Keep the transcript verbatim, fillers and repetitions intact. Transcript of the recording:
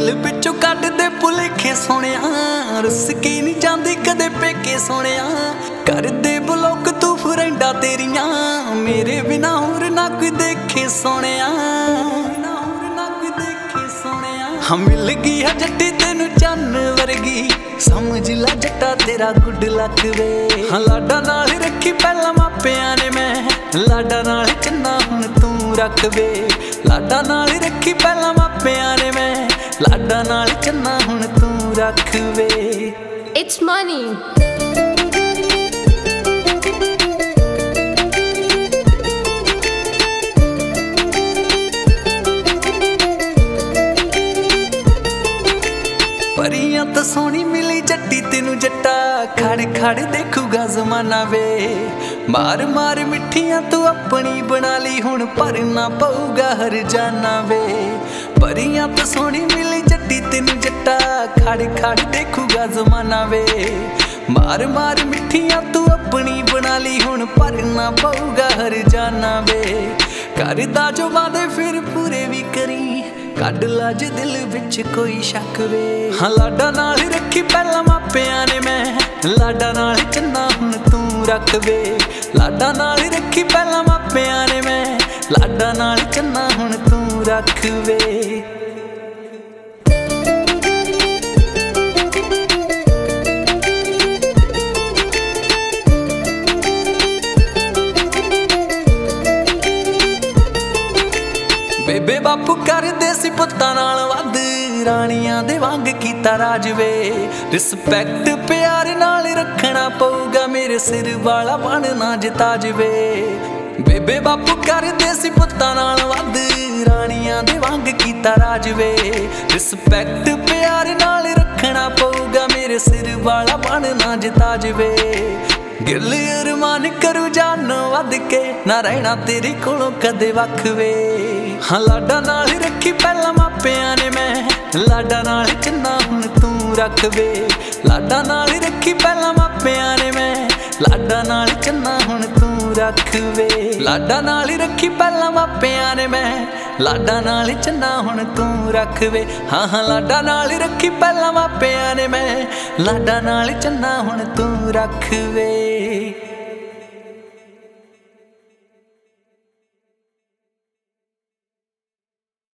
दिल विचों कढ दे भुलेखे सोहणिया, रुस के नहीं जांदी कदे पेके सोहणिया। कर दे ब्लॉक तू फ्रेंडा तेरियां, मेरे बिना होर ना कोई देखे सोहणिया। हम मिल गई है जट्टी तेनू चन्न वर्गी, समझ ला जट्टा तेरा गुड लक वे। हाँ लाडा नाल रखी पहला मापिया ने मैं, लाडा नाल चन्ना हुण तू रख वे। लाडा नाल रखी पहला मापिया ने मैं, लाडा नाल चन्ना हुण तू रख वे। It's money. परियां तो सोहनी मिली जट्टी तेनू जट्टा, खड़ खड़ देखूगा जमाना वे। मार मार मिठियां तू अपनी बना ली, हुण भरना पऊगा हर जाना वे। परियां तो सोहनी मिली जट्टी तेनू जट्टा, खड़ खड़ देखूगा जमाना वे। मार मार मिठियां तू अपनी बना ली, हुण भरना पऊगा हर जाना वे। करदा जो वादे फिर पूरे भी करी, कढ ला जे दिल विच कोई शक वे। हाँ लाडा नाल रखी पहला मापिया ने मैं, लाडा नाल चन्ना हुण तू रख वे। लाडा नाल रखी पहला मापिया ने मैं, लाडा नाल चन्ना हुण तू रख वे। बेबे बापू करदे सी पुत्तां नाल वध, राणियां दे वांग कीता राज वे। रिस्पैक्ट प्यार नाल रखना पऊगा, मेरे सिर वाला बनना जिताज वे। बेबे बापू करदे सी पुत्तां नाल वध, राणियां दे वांग कीता राज वे। रिस्पैक्ट प्यार नाल रखना पऊगा, मेरे सिर वाला बनना जिताज वे। गिल अरमान करू जान वध के, ना रहना तेरे कोलों कदे वख वे। हाँ लाडा नाल रखी पहला मापिया ने मैं, लाडा नाल चन्ना हुण तू रख वे। लाडा नाल रखी पहला मापिया ने मैं, लाडा नाल चन्ना हुण तू रख वे। लाडा नाल रखी पहला मापिया ने मैं, लाडा नाल चन्ना हुण तू रख वे। हाँ हाँ लाडा नाल रखी पहला मापिया ने मैं, लाडा नाल चन्ना हुण तू रख वे।